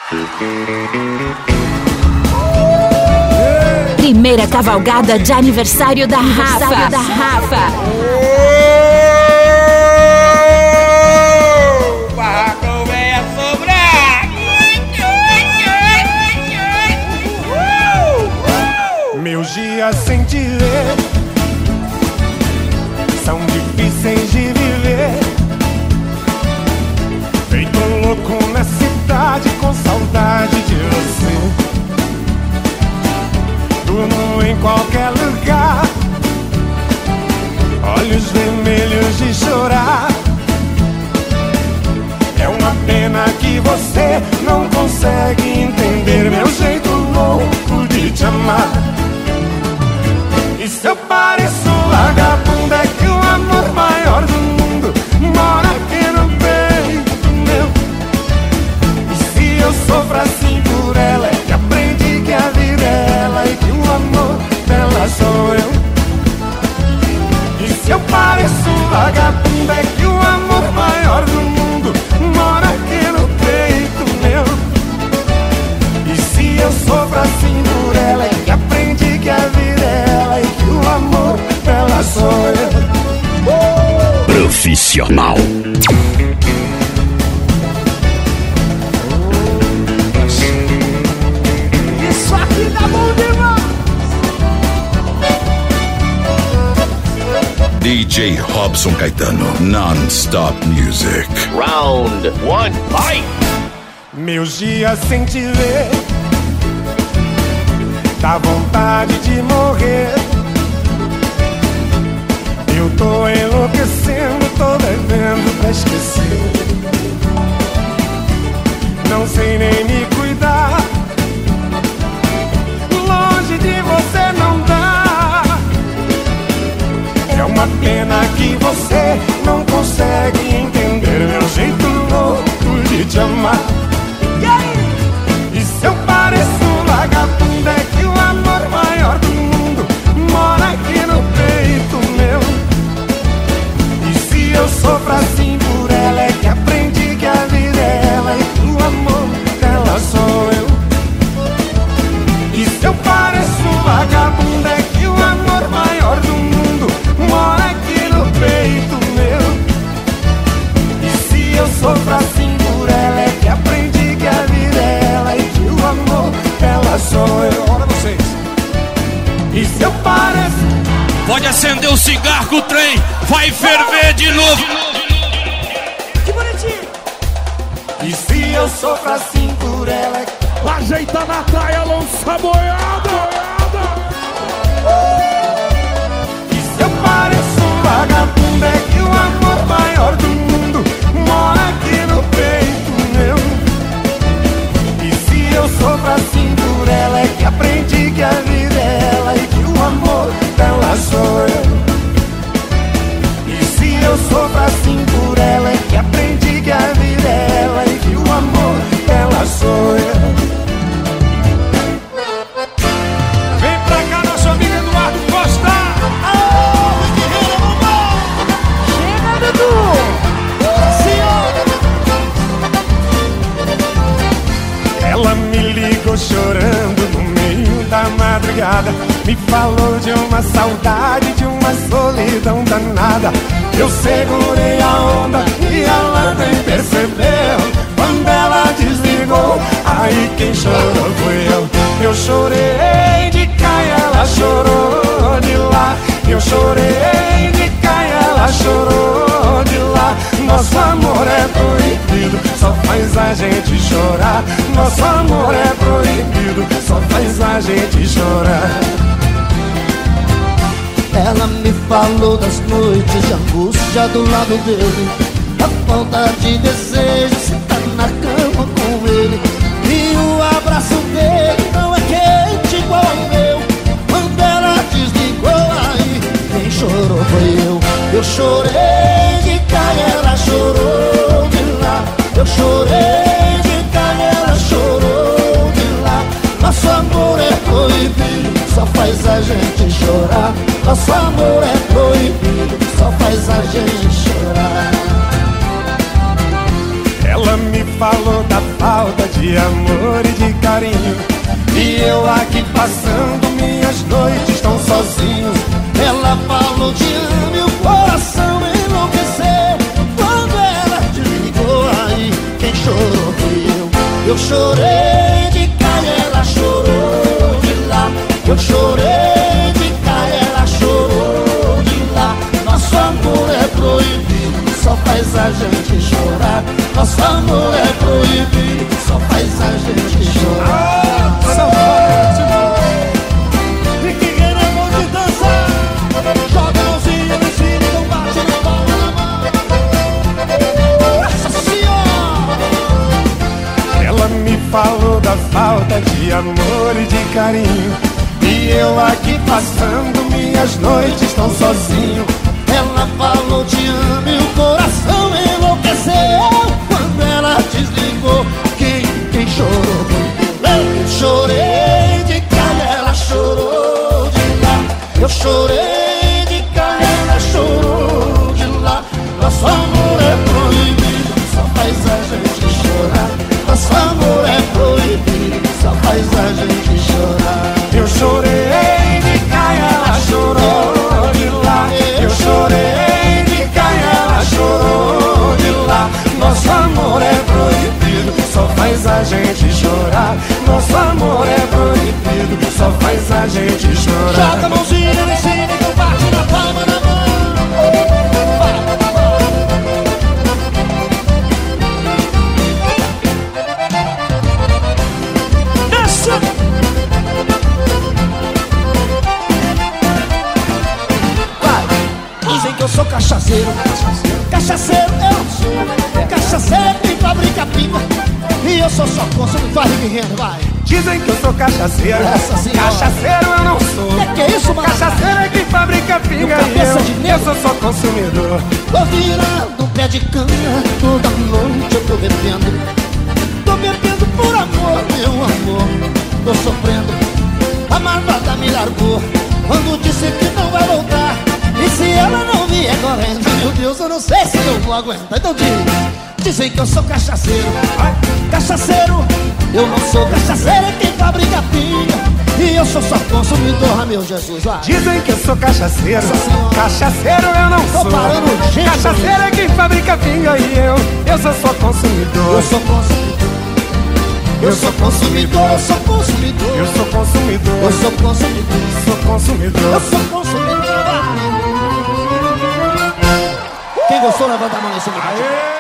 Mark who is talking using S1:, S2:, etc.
S1: Primeira cavalgada de aniversário da Rafa.
S2: O barracão vem a sobrar.
S3: Meus dias sem te ver são difíceis de viver. Feito um louco na cidade com saudade de você. Durmo em qualquer lugar, olhos vermelhos de chorar. É uma pena que você não consegue entender meu jeito louco de te amar. E se eu pareço vagabundo, é que o amor maior do mundo mora aqui no peito meu. E se eu sofro assim por ela, é que aprendi que a vida é ela e que o amor dela sou eu. E se eu pareço vagabundo, é que o amor maior do mundo mora aqui no peito meu. E se eu sofro assim por ela, é que aprendi que a vida é ela e que o amor dela sou eu.
S4: Profissional.
S3: Isso aqui tá bom demais.
S4: DJ Robson Caetano, non-stop music.
S5: Round 1, fight!
S3: Meus dias sem te ver, dá vontade de morrer. Eu tô enlouquecendo, tô devendo pra esquecer. Não sei nem me cuidar, longe de você não dá. É uma pena que você não consegue entender meu jeito louco de te amar. E se eu pareço vagabundo, é que o amor maior do mundo mora aqui no peito meu. E se eu sofro assim por ela, é que aprendi que a vida é ela e que o amor dela sou eu. E se eu pareço vagabundo, é que o amor maior do mundo mora aqui no peito meu. E se eu sofro assim por ela, é que aprendi que a vida é ela e que o amor dela sou eu. Olha vocês. E se eu pareço...
S6: Pode acender o cigarro que o trem vai ferver de novo.
S3: Que bonitinho. E se eu sofro assim por ela, é que...
S7: Ajeita na praia, lança a boiada.
S3: E se eu pareço vagabundo, é que o amor maior do mundo mora aqui no peito meu. E se eu sofro assim por ela, é que aprendi que a vida é ela e que o amor dela sou eu. E se eu sofro assim por ela, é que aprendi que a vida é ela e que o amor dela sou eu.
S7: Vem pra cá, nosso amigo Eduardo Costa.
S3: Chega, Dudu! Ela me ligou chorando no meio da madrugada. Me falou de uma saudade, de uma solidão danada. Eu segurei a onda e ela nem percebeu. Quando ela desligou, aí quem chorou foi eu. Eu chorei de cá e ela chorou de lá. Eu chorei de cá e ela chorou de lá. Nosso amor é proibido, só faz a gente chorar. Nosso amor é proibido, só faz a gente chorar.
S8: Ela me falou das noites de angústia do lado dele, a falta de desejo, sentar na cama com ele. E o abraço dele não é quente igual ao meu. Quando ela desligou, aí quem chorou foi eu. Eu chorei de cá e ela chorou de lá. Eu chorei de cá e ela chorou de lá. Nosso amor é proibido, só faz a gente chorar. Nosso amor é proibido, só faz a gente chorar.
S3: Ela me falou da falta de amor passando minhas noites tão sozinho.
S8: Ela falou te amo e o coração enlouqueceu. Quando ela desligou, aí quem chorou fui eu. Eu chorei de cá e ela chorou de lá. Eu chorei de cá e ela chorou de lá. Nosso amor é proibido, só faz a gente chorar. Nosso amor é proibido, só faz a gente chorar.
S3: E quem é bom de dançar, joga a mãozinha no cima e não bate na palma da mão.
S8: Nossa Senhora!
S3: Ela me falou da falta de amor e de carinho, e eu aqui passando minhas noites tão sozinho.
S8: Ela falou te amo e o coração enlouqueceu. Quando ela desligou, quem chorou foi eu. Eu chorei de cá e ela chorou de lá. Eu chorei de cá e ela chorou de lá. Nosso amor é proibido, só faz a gente chorar. Nosso amor é proibido, só faz a gente chorar.
S3: Eu chorei de cá e ela chorou de lá. Eu chorei de cá e ela chorou de lá. Nosso amor é proibido, só faz a gente chorar. Nosso amor é proibido, só faz a gente chorar.
S8: Joga a mãozinha no cima e não bate na palma da mão.
S3: Desce!
S8: Dizem que eu sou cachaceiro, cachaceiro eu não sou. Cachaceiro que fabrica pinga, e eu sou só consumo, vai renda, vai.
S3: Dizem que eu sou cachaceiro, cachaceiro eu não sou.
S8: Que é isso, mano?
S3: Cachaceiro é quem fabrica pinga e eu sou só consumidor.
S8: Tô virando um pé de cana, toda noite eu tô bebendo. Tô bebendo por amor, meu amor. Tô sofrendo, a malvada me largou quando disse que não vai voltar. E se ela não vier correndo, meu Deus, eu não sei se eu vou aguentar. Então dizem que eu sou cachaceiro, cachaceiro eu não sou. Cachaceiro é quem fabrica pinga, e eu sou só consumidor, meu Jesus, vai.
S3: Dizem que eu sou cachaceiro, cachaceiro eu não
S8: Tô
S3: sou.
S8: parando, gente.
S3: Cachaceiro é quem fabrica pinga e eu sou só consumidor.
S8: Eu sou consumidor. Eu sou consumidor, eu sou consumidor.
S3: Eu sou consumidor.
S8: Eu sou consumidor.
S3: Sou consumidor.
S8: Eu sou consumidor. Quem gostou, levanta a mão em cima.
S3: Aê!